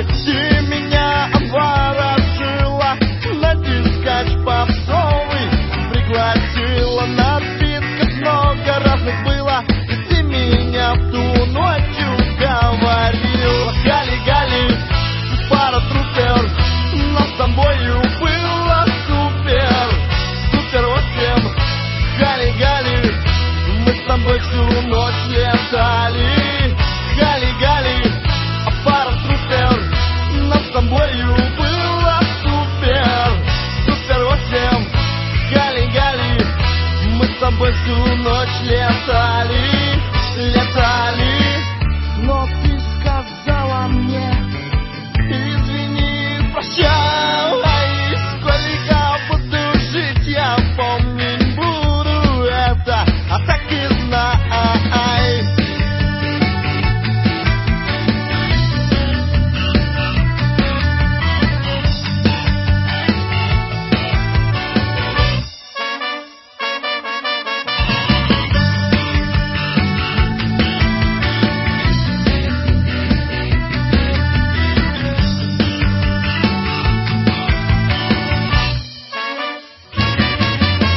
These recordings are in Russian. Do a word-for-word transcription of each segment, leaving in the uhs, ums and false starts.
тобой. Ты меня обворожила, на дискач попсовый пригласила. Напитков много разных было, и ты меня в ту ночь уговорила. Гали-гали, пара трупер, нас с тобою было супер, супер восемь. Гали-гали, мы с тобой всю ночь летали. Гали-гали, пара трупер, нас с тобою было супер, супер восемь. Гали-гали, мы с тобой всю ночь летали, летали. Но ты сказала мне: извини, прощай, сколько буду жить, я помнить буду это, а так и знай.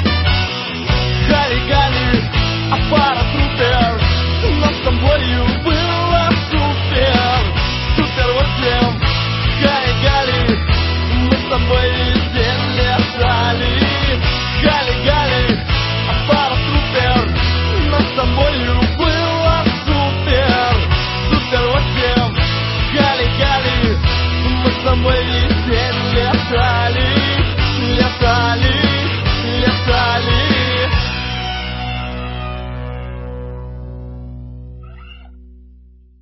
Гали-гали, а пара трупер, нас с тобою